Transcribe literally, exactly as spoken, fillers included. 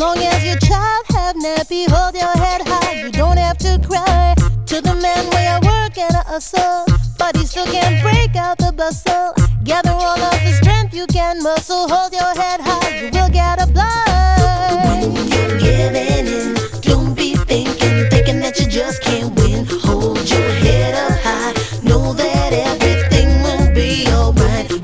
long as your child have nappy, hold your head high. You don't have to cry to the man where you work and a hustle, but he still can't break out the bustle. Gather all of the strength you can muscle. Hold your head high, you will get